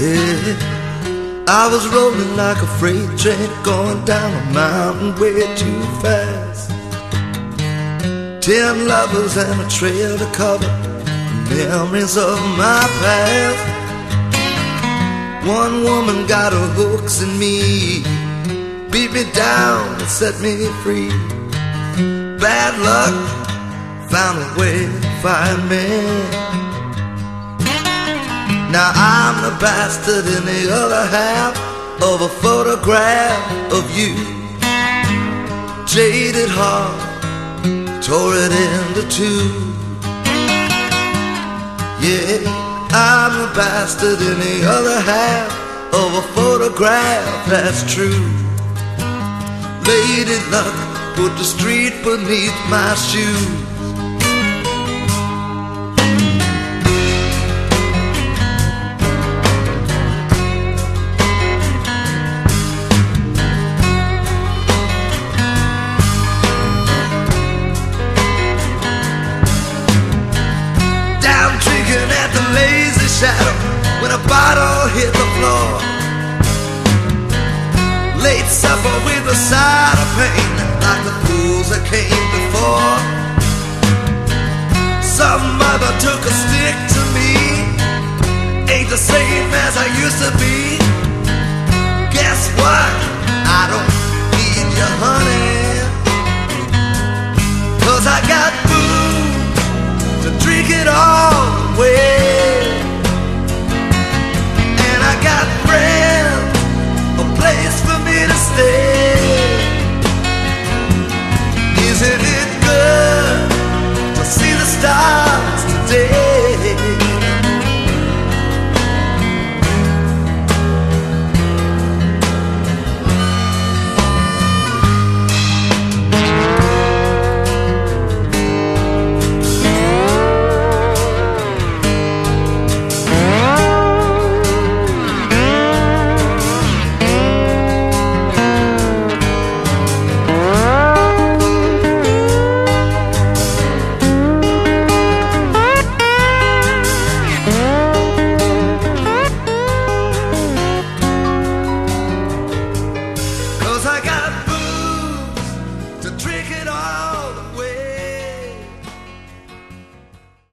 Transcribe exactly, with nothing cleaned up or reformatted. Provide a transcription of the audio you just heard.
Yeah, I was rolling like a freight train going down a mountain way too fast. Ten lovers and a trail to cover, memories of my past. One woman got her hooks in me, beat me down and set me free. Bad luck found a way to find me. Now I'm the bastard in the other half of a photograph of you. Jaded heart, tore it into two. Yeah, I'm the bastard in the other half of a photograph that's true. Lady luck put the street beneath my shoes. Shadow when a bottle hit the floor. Late supper with a side of pain, like the fools that came before. Some mother took a stick to me, ain't the same as I used to be.